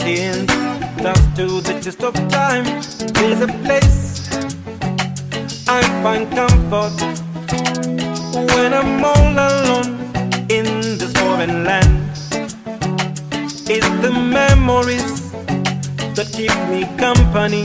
ends. Thus to the test of time, there's a place I find comfort when I'm all alone in this foreign land. It's the memories that keep me company.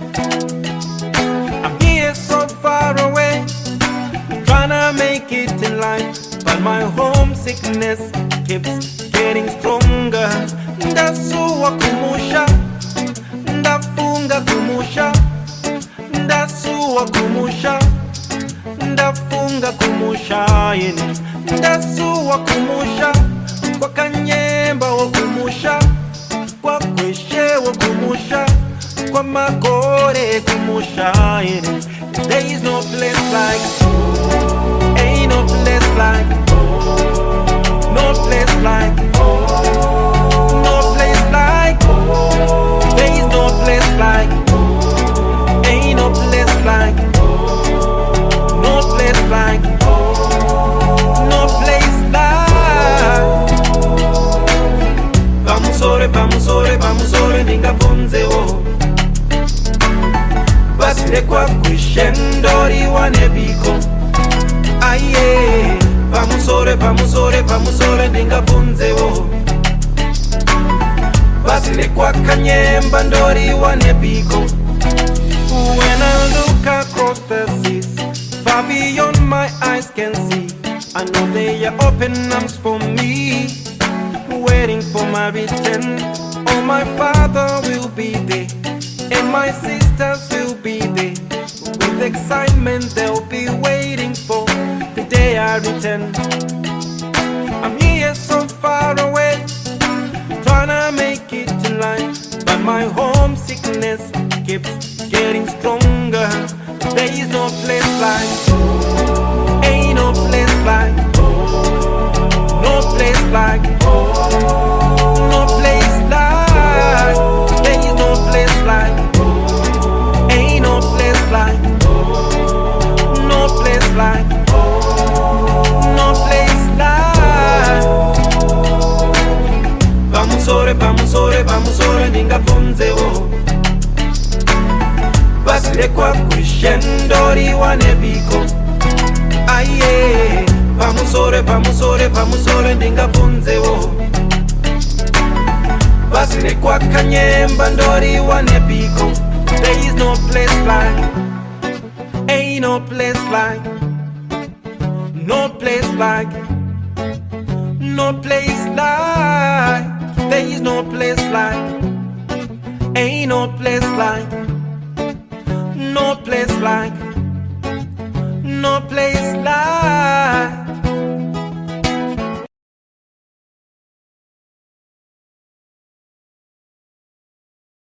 I'm here so far away, trying to make it in life, but my homesickness keeps getting stronger. Ndasuwa kumusha, ndafunga kumusha, ndasuwa kumusha, ndafunga kumusha yini, ndasuwa kumusha, kwa kanyemba wo kumusha, kwa kweshe wo kumusha, kwa magore kumusha yini. There is no place like, ain't no place like, no place like, no place like, there is no place like, ain't no place like, no place like, no place like. Bamusore ningafunzewo, basile kwa kushendori wanebiko. Aye, bamusore ningafunzewo, basile kwa kanyemba ndori wanebiko. When I look across the seas, far beyond my eyes can see, I know they are open arms for me, waiting for my return. Oh, my father will be there, and my sisters will be there. With excitement they'll be waiting for the day I return. I'm here so far away, trying to make it in life, but my homesickness keeps getting stronger. There is no place like, ain't no place like, no place like, no place like, there is no place like, ain't no place like, no place like, no place like. Bamusore ningafunzewo, basile kwa kushendori wanebiko. Aye, bamusore ningafunzewo, basile kwa kanyemba ndori wanebiko. There is no place like, ain't no place like, no place like, no place like. There is no place like, ain't no place like, no place like, no place like.